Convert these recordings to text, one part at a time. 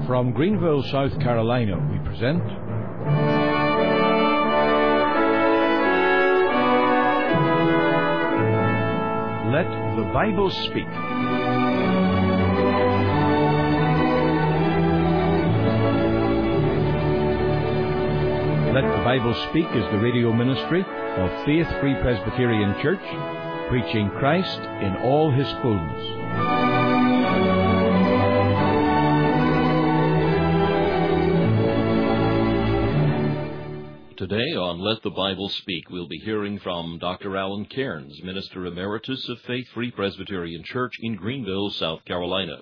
From Greenville, South Carolina, we present Let the Bible Speak. Let the Bible Speak is the radio ministry of Faith Free Presbyterian Church, preaching Christ in all His fullness. Today on Let the Bible Speak, we'll be hearing from Dr. Alan Cairns, Minister Emeritus of Faith Free Presbyterian Church in Greenville, South Carolina.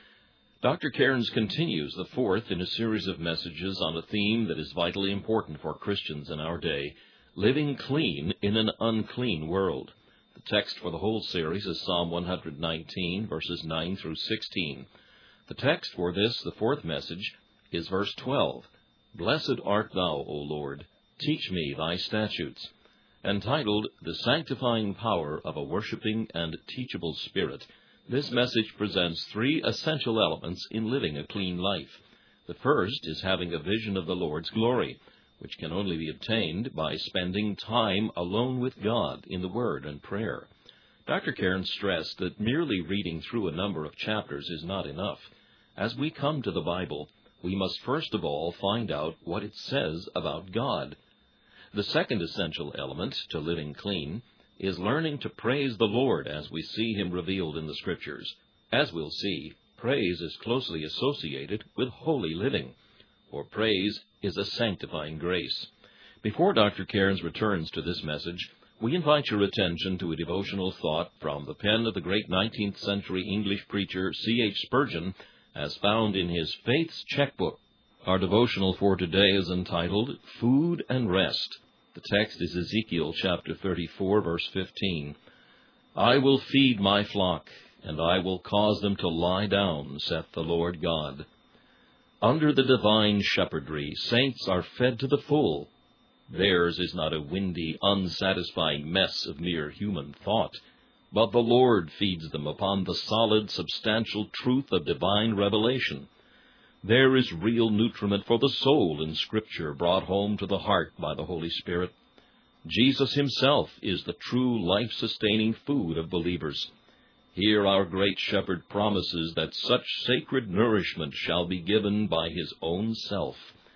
Dr. Cairns continues the fourth in a series of messages on a theme that is vitally important for Christians in our day, living clean in an unclean world. The text for the whole series is Psalm 119, verses 9 through 16. The text for this, the fourth message, is verse 12. Blessed art thou, O Lord. Teach me thy statutes, entitled The Sanctifying Power of a Worshipping and Teachable Spirit. This message presents three essential elements in living a clean life. The first is having a vision of the Lord's glory, which can only be obtained by spending time alone with God in the Word and prayer. Dr. Cairns stressed that merely reading through a number of chapters is not enough. As we come to the Bible, we must first of all find out what it says about God. The second essential element to living clean is learning to praise the Lord as we see Him revealed in the Scriptures. As we'll see, praise is closely associated with holy living, for praise is a sanctifying grace. Before Dr. Cairns returns to this message, we invite your attention to a devotional thought from the pen of the great 19th century English preacher C.H. Spurgeon, as found in his Faith's Checkbook. Our devotional for today is entitled, Food and Rest. The text is Ezekiel chapter 34, verse 15. I will feed my flock, and I will cause them to lie down, saith the Lord God. Under the divine shepherdry, saints are fed to the full. Theirs is not a windy, unsatisfying mess of mere human thought, but the Lord feeds them upon the solid, substantial truth of divine revelation. There is real nutriment for the soul in Scripture brought home to the heart by the Holy Spirit. Jesus Himself is the true life-sustaining food of believers. Here our great Shepherd promises that such sacred nourishment shall be given by His own self.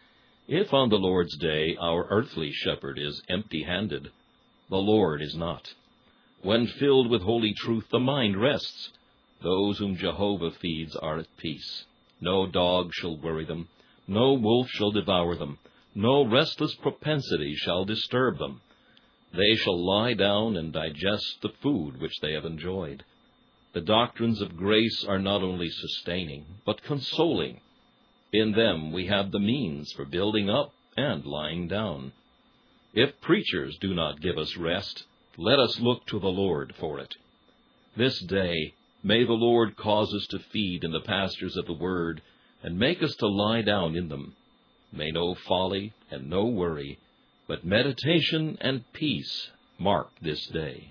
If on the Lord's day our earthly shepherd is empty-handed, the Lord is not. When filled with holy truth, the mind rests. Those whom Jehovah feeds are at peace. No dog shall worry them. No wolf shall devour them. No restless propensity shall disturb them. They shall lie down and digest the food which they have enjoyed. The doctrines of grace are not only sustaining, but consoling. In them we have the means for building up and lying down. If preachers do not give us rest, let us look to the Lord for it. This day, may the Lord cause us to feed in the pastures of the Word, and make us to lie down in them. May no folly and no worry, but meditation and peace mark this day.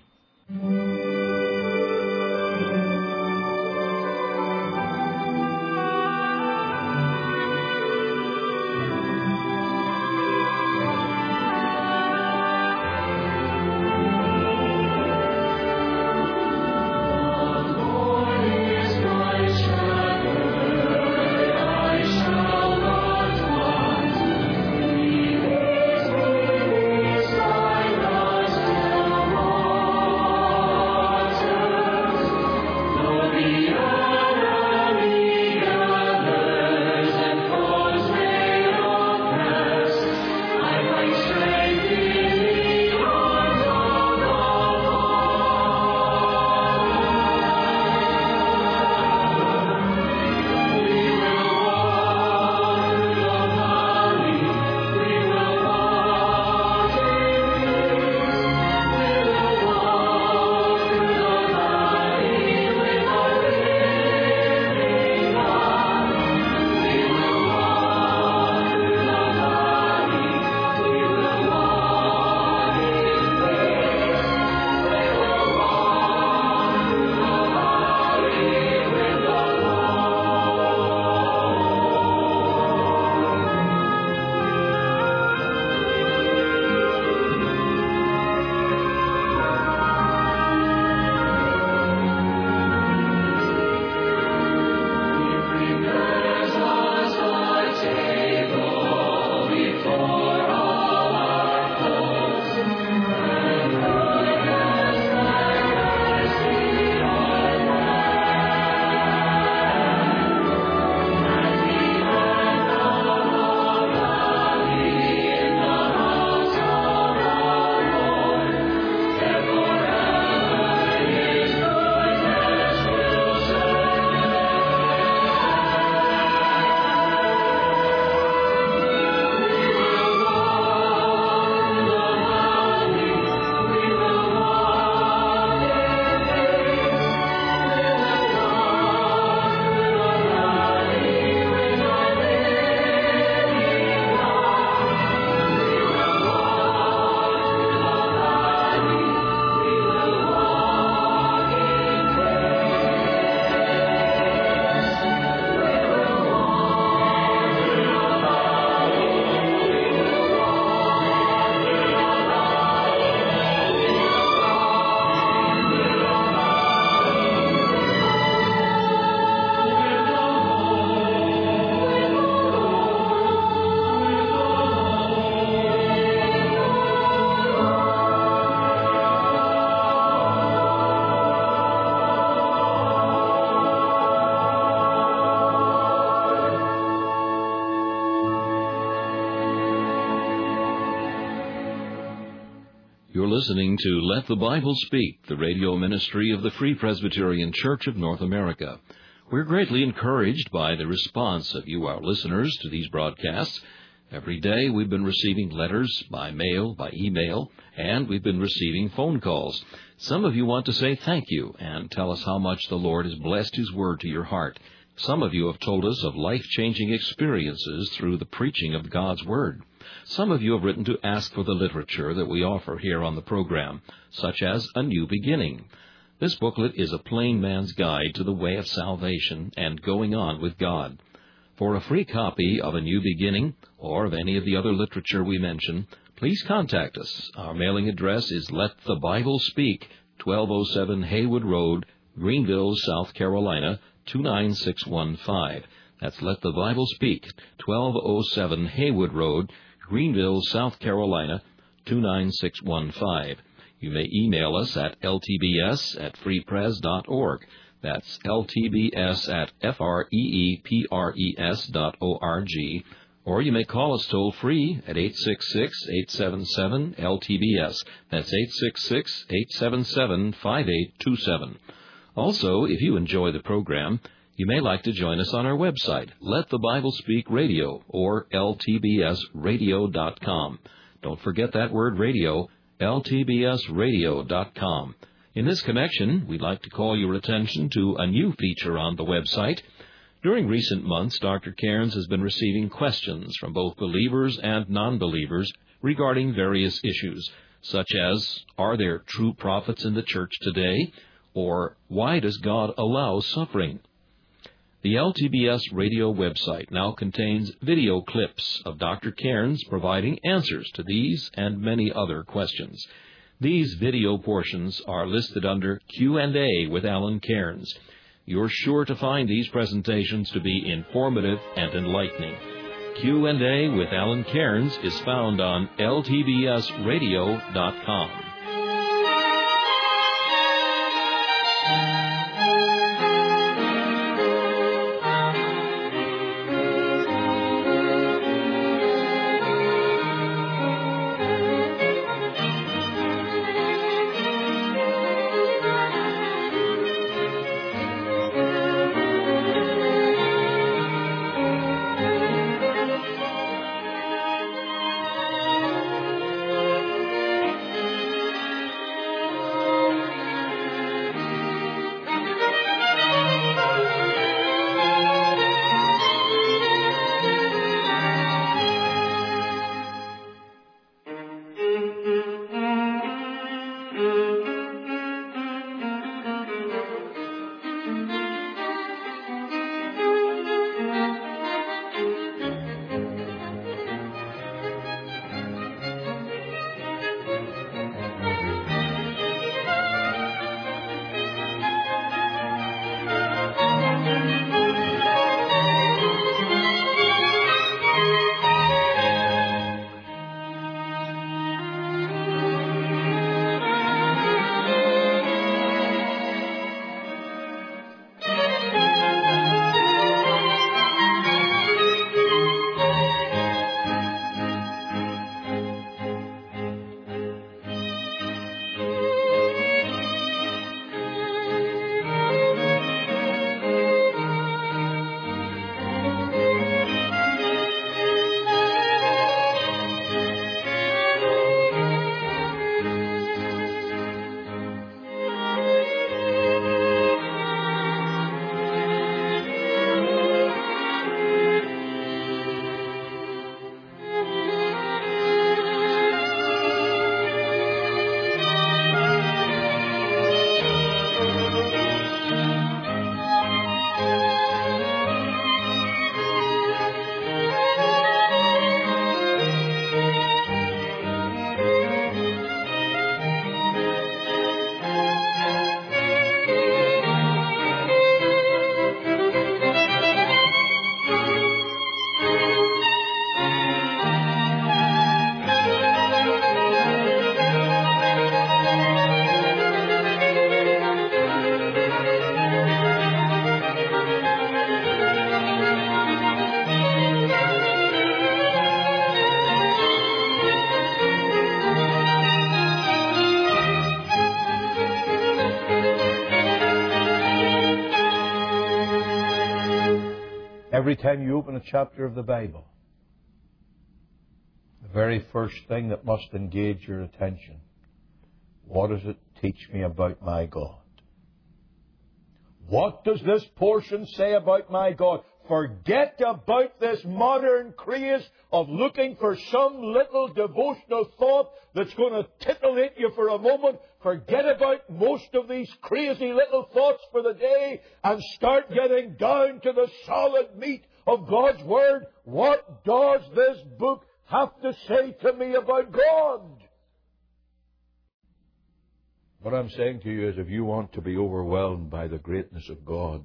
You're listening to Let the Bible Speak, the radio ministry of the Free Presbyterian Church of North America. We're greatly encouraged by the response of you, our listeners, to these broadcasts. Every day we've been receiving letters by mail, by email, and we've been receiving phone calls. Some of you want to say thank you and tell us how much the Lord has blessed His Word to your heart. Some of you have told us of life-changing experiences through the preaching of God's Word. Some of you have written to ask for the literature that we offer here on the program, such as A New Beginning. This booklet is a plain man's guide to the way of salvation and going on with God. For a free copy of A New Beginning or of any of the other literature we mention, please contact us. Our mailing address is Let the Bible Speak, 1207 Haywood Road, Greenville, South Carolina, 29615. That's Let the Bible Speak, 1207 Haywood Road, Greenville, South Carolina, 29615. You may email us at ltbs@freepres.org. That's ltbs@freepres.org. Or you may call us toll-free at 866-877-LTBS. That's 866-877-5827. Also, if you enjoy the program, you may like to join us on our website, Let the Bible Speak Radio, or ltbsradio.com. Don't forget that word radio, ltbsradio.com. In this connection, we'd like to call your attention to a new feature on the website. During recent months, Dr. Cairns has been receiving questions from both believers and non-believers regarding various issues, such as, are there true prophets in the church today? Or, why does God allow suffering? The LTBS radio website now contains video clips of Dr. Cairns providing answers to these and many other questions. These video portions are listed under Q&A with Alan Cairns. You're sure to find these presentations to be informative and enlightening. Q&A with Alan Cairns is found on ltbsradio.com. Every time you open a chapter of the Bible, the very first thing that must engage your attention, what does it teach me about my God? What does this portion say about my God? Forget about this modern craze of looking for some little devotional thought that's going to titillate you for a moment. Forget about most of these crazy little thoughts for the day and start getting down to the solid meat of God's Word. What does this book have to say to me about God? What I'm saying to you is, if you want to be overwhelmed by the greatness of God,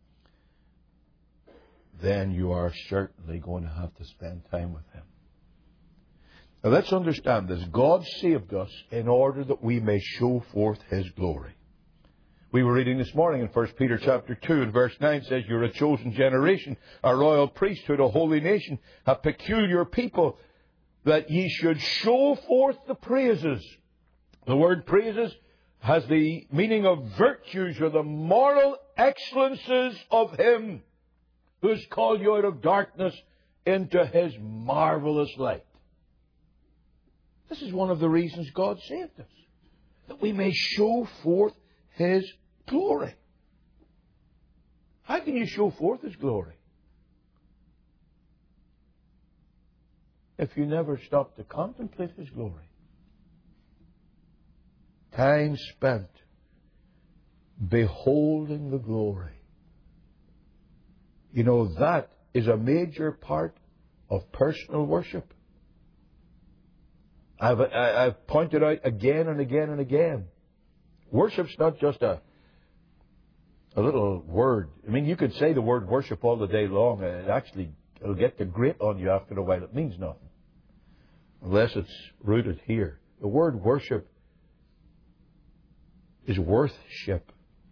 then you are certainly going to have to spend time with Him. Now let's understand this. God saved us in order that we may show forth His glory. We were reading this morning in 1 Peter chapter 2 and verse 9 says, you're a chosen generation, a royal priesthood, a holy nation, a peculiar people, that ye should show forth the praises. The word praises has the meaning of virtues or the moral excellences of Him who's called you out of darkness into His marvelous light. This is one of the reasons God saved us, that we may show forth His glory. How can you show forth His glory? If you never stop to contemplate His glory. Time spent beholding the glory. You know, that is a major part of personal worship. I've pointed out again and again and again. Worship's not just a little word. I mean, you could say the word worship all the day long. It'll get to grate on you after a while. It means nothing. Unless it's rooted here. The word worship is worthship.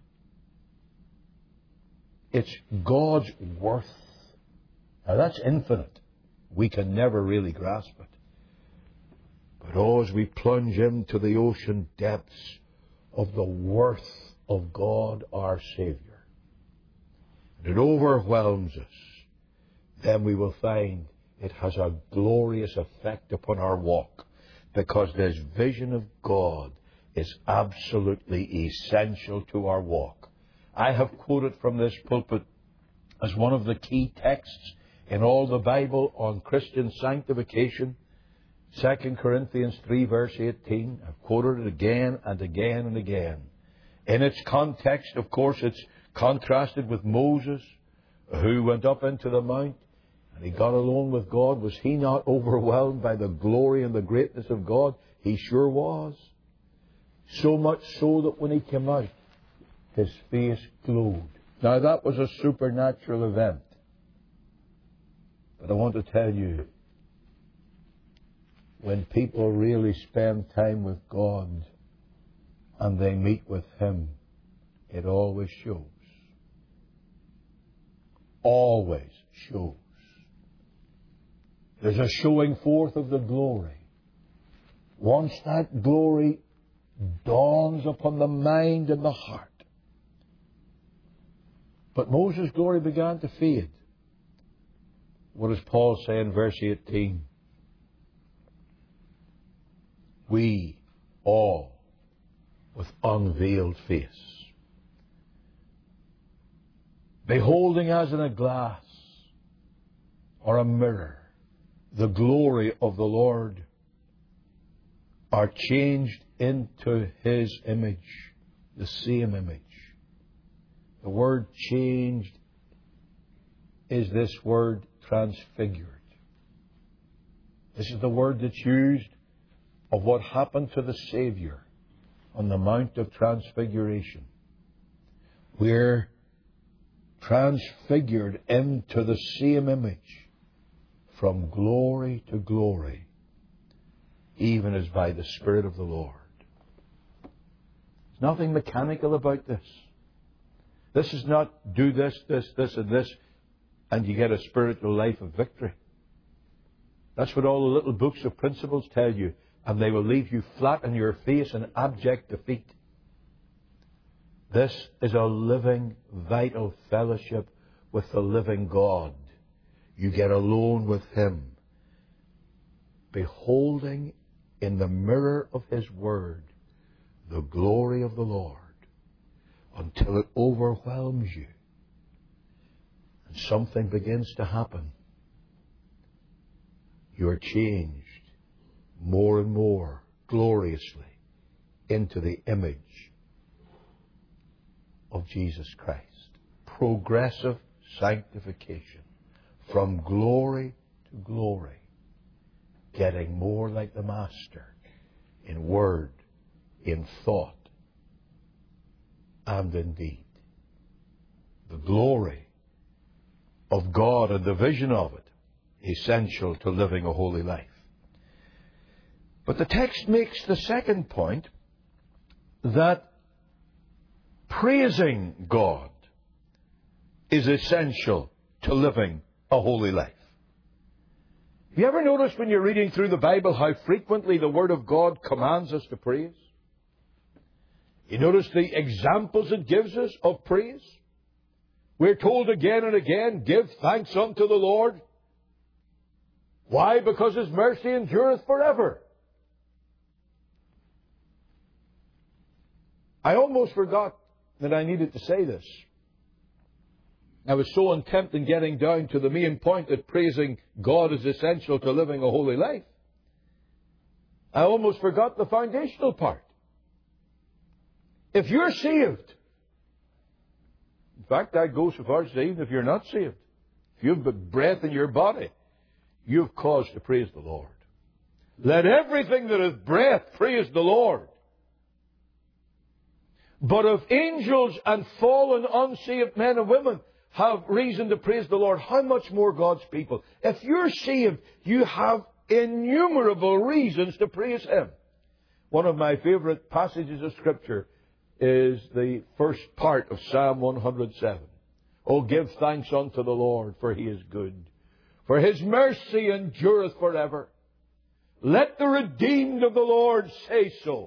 It's God's worth. Now that's infinite. We can never really grasp it. But as we plunge into the ocean depths of the worth of God our Savior, and it overwhelms us, then we will find it has a glorious effect upon our walk, because this vision of God is absolutely essential to our walk. I have quoted from this pulpit as one of the key texts in all the Bible on Christian sanctification, 2 Corinthians 3 verse 18. I've quoted it again and again and again. In its context, of course, it's contrasted with Moses, who went up into the mount and he got alone with God. Was he not overwhelmed by the glory and the greatness of God? He sure was. So much so that when he came out, his face glowed. Now that was a supernatural event. But I want to tell you, when people really spend time with God and they meet with Him, it always shows. Always shows. There's a showing forth of the glory. Once that glory dawns upon the mind and the heart. But Moses' glory began to fade. What does Paul say in verse 18? We all, with unveiled face, beholding as in a glass or a mirror the glory of the Lord, are changed into His image, the same image. The word changed is this word transfigured. This is the word that's used of what happened to the Savior on the Mount of Transfiguration. We're transfigured into the same image from glory to glory, even as by the Spirit of the Lord. There's nothing mechanical about this. This is not do this, this, this, and this, and you get a spiritual life of victory. That's what all the little books of principles tell you, and they will leave you flat on your face in abject defeat. This is a living, vital fellowship with the living God. You get alone with Him, beholding in the mirror of His Word the glory of the Lord, until it overwhelms you and something begins to happen. You are changed more and more gloriously into the image of Jesus Christ. Progressive sanctification from glory to glory, getting more like the Master in word, in thought, and in deed. The glory of God and the vision of it, essential to living a holy life. But the text makes the second point, that praising God is essential to living a holy life. Have you ever noticed when you're reading through the Bible how frequently the Word of God commands us to praise? You notice the examples it gives us of praise? We're told again and again, give thanks unto the Lord. Why? Because His mercy endureth forever. I almost forgot that I needed to say this. I was so intent in getting down to the main point that praising God is essential to living a holy life, I almost forgot the foundational part. If you're saved, in fact, I'd go so far as to say, even if you're not saved, if you've breath in your body, you've cause to praise the Lord. Let everything that is breath praise the Lord. But if angels and fallen unsaved men and women have reason to praise the Lord, how much more God's people? If you're saved, you have innumerable reasons to praise Him. One of my favorite passages of Scripture is the first part of Psalm 107. Oh, give thanks unto the Lord, for He is good, for His mercy endureth forever. Let the redeemed of the Lord say so.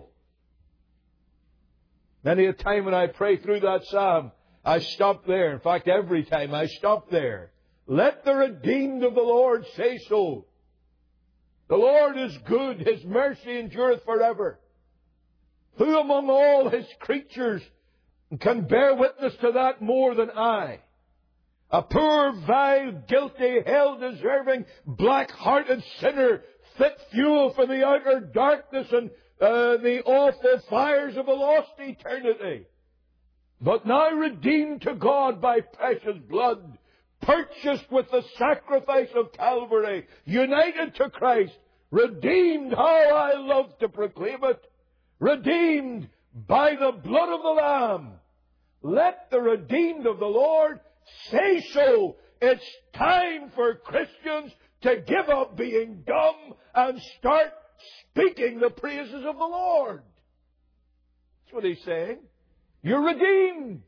Many a time when I pray through that psalm, I stop there. In fact, every time I stop there. Let the redeemed of the Lord say so. The Lord is good. His mercy endureth forever. Who among all His creatures can bear witness to that more than I? A poor, vile, guilty, hell-deserving, black-hearted sinner, fit fuel for the outer darkness and the awful fires of a lost eternity. But now redeemed to God by precious blood, purchased with the sacrifice of Calvary, united to Christ, redeemed, how I love to proclaim it, redeemed by the blood of the Lamb. Let the redeemed of the Lord say so. It's time for Christians to give up being dumb and start speaking the praises of the Lord. That's what He's saying. You're redeemed.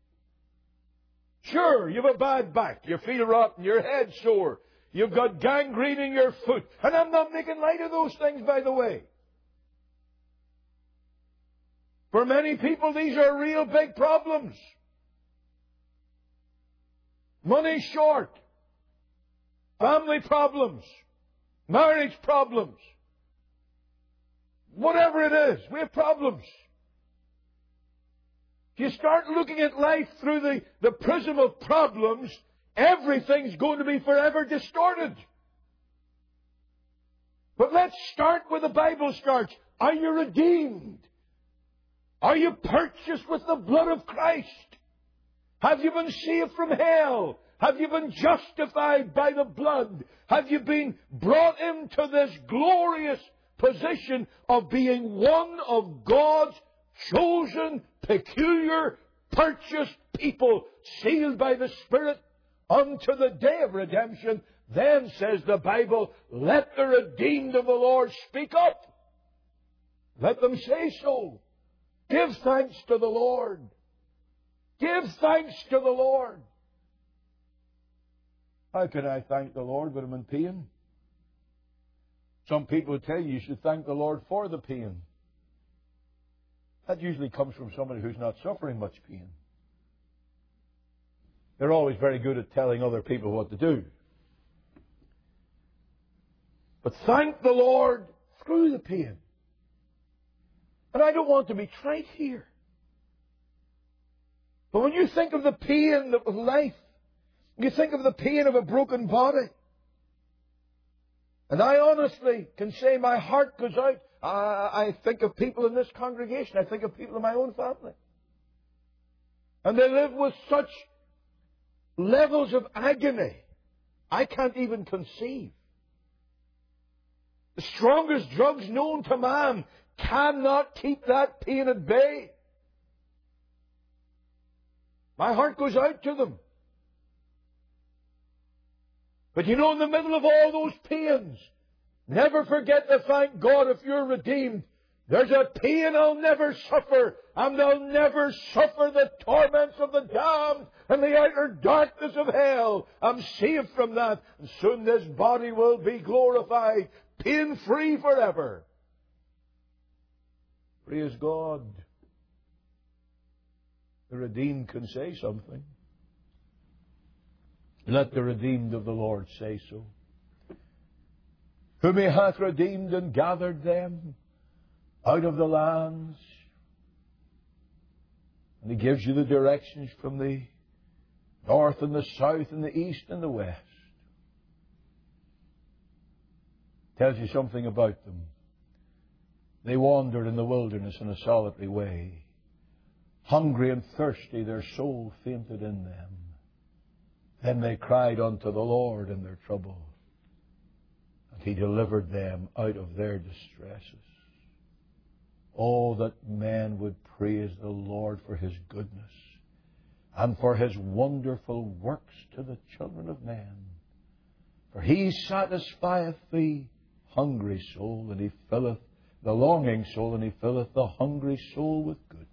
Sure, you have a bad back. You feel rotten. Your head's sore. You've got gangrene in your foot. And I'm not making light of those things, by the way. For many people, these are real big problems. Money short. Family problems. Marriage problems. Whatever it is, we have problems. If you start looking at life through the prism of problems, everything's going to be forever distorted. But let's start where the Bible starts. Are you redeemed? Are you purchased with the blood of Christ? Have you been saved from hell? Have you been justified by the blood? Have you been brought into this glorious position of being one of God's chosen, peculiar, purchased people, sealed by the Spirit unto the day of redemption? Then, says the Bible, let the redeemed of the Lord speak up. Let them say so. Give thanks to the Lord. Give thanks to the Lord. How can I thank the Lord when I'm in pain? Some people tell you should thank the Lord for the pain. That usually comes from somebody who's not suffering much pain. They're always very good at telling other people what to do. But thank the Lord through the pain. And I don't want to be trite here. But when you think of the pain that was life, you think of the pain of a broken body. And I honestly can say my heart goes out. I think of people in this congregation. I think of people in my own family. And they live with such levels of agony I can't even conceive. The strongest drugs known to man cannot keep that pain at bay. My heart goes out to them. But you know, in the middle of all those pains, never forget to thank God if you're redeemed. There's a pain I'll never suffer, and I'll never suffer the torments of the damned and the outer darkness of hell. I'm saved from that, and soon this body will be glorified, pain-free forever. Praise God. The redeemed can say something. Let the redeemed of the Lord say so. Whom He hath redeemed and gathered them out of the lands. And He gives you the directions from the north and the south and the east and the west. Tells you something about them. They wandered in the wilderness in a solitary way. Hungry and thirsty, their soul fainted in them. Then they cried unto the Lord in their trouble, and He delivered them out of their distresses. Oh, that men would praise the Lord for His goodness and for His wonderful works to the children of men. For He satisfieth the hungry soul, and He filleth the longing soul, and He filleth the hungry soul with goodness.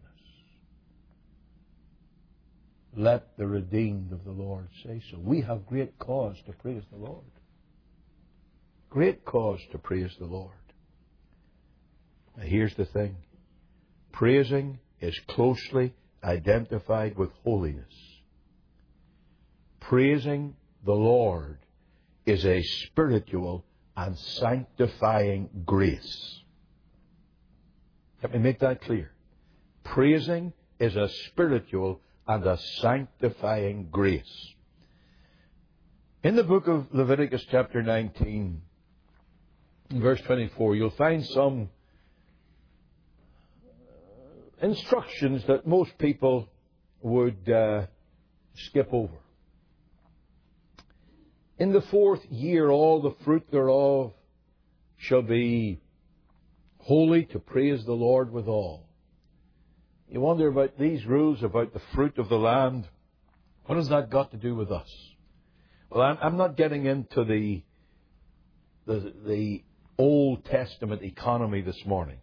Let the redeemed of the Lord say so. We have great cause to praise the Lord. Great cause to praise the Lord. Now here's the thing. Praising is closely identified with holiness. Praising the Lord is a spiritual and sanctifying grace. Let me make that clear. Praising is a spiritual and a sanctifying grace. In the book of Leviticus chapter 19, verse 24, you'll find some instructions that most people would skip over. In the 4th year, all the fruit thereof shall be holy, to praise the Lord withal. You wonder about these rules about the fruit of the land. What has that got to do with us? Well, I'm not getting into the Old Testament economy this morning.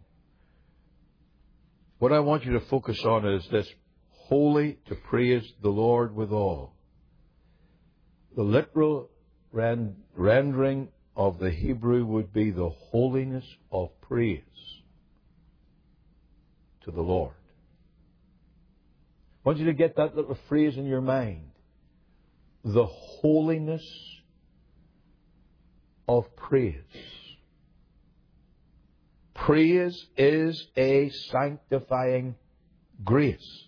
What I want you to focus on is this: holy, to praise the Lord withal. The literal rendering of the Hebrew would be the holiness of praise to the Lord. I want you to get that little phrase in your mind. The holiness of praise. Praise is a sanctifying grace.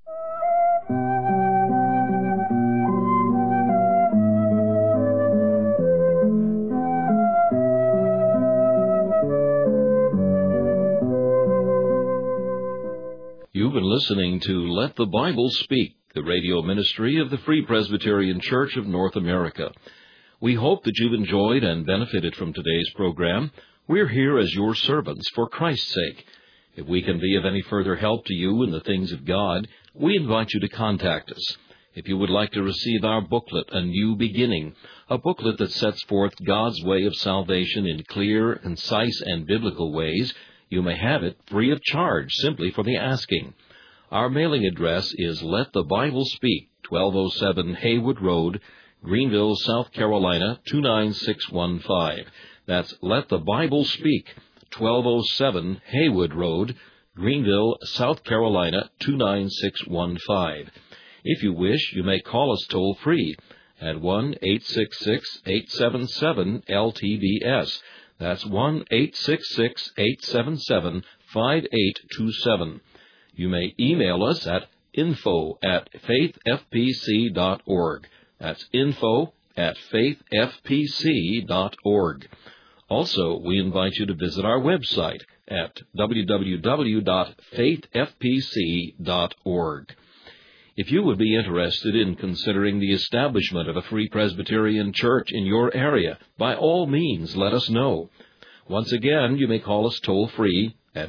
You've been listening to Let the Bible Speak, the radio ministry of the Free Presbyterian Church of North America. We hope that you've enjoyed and benefited from today's program. We're here as your servants for Christ's sake. If we can be of any further help to you in the things of God, we invite you to contact us. If you would like to receive our booklet, A New Beginning, a booklet that sets forth God's way of salvation in clear, concise, and biblical ways, you may have it free of charge, simply for the asking. Our mailing address is Let the Bible Speak, 1207 Haywood Road, Greenville, South Carolina, 29615. That's Let the Bible Speak, 1207 Haywood Road, Greenville, South Carolina, 29615. If you wish, you may call us toll-free at 1-866-877-LTBS. That's 1-866-877-5827. You may email us at info@faithfpc.org. That's info@faithfpc.org. Also, we invite you to visit our website at www.faithfpc.org. If you would be interested in considering the establishment of a Free Presbyterian Church in your area, by all means, let us know. Once again, you may call us toll-free at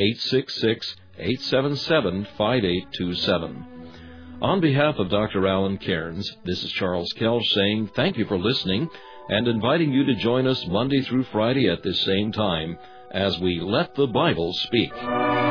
1-866-877-5827. On behalf of Dr. Alan Cairns, this is Charles Kelch saying thank you for listening and inviting you to join us Monday through Friday at this same time as we Let the Bible Speak.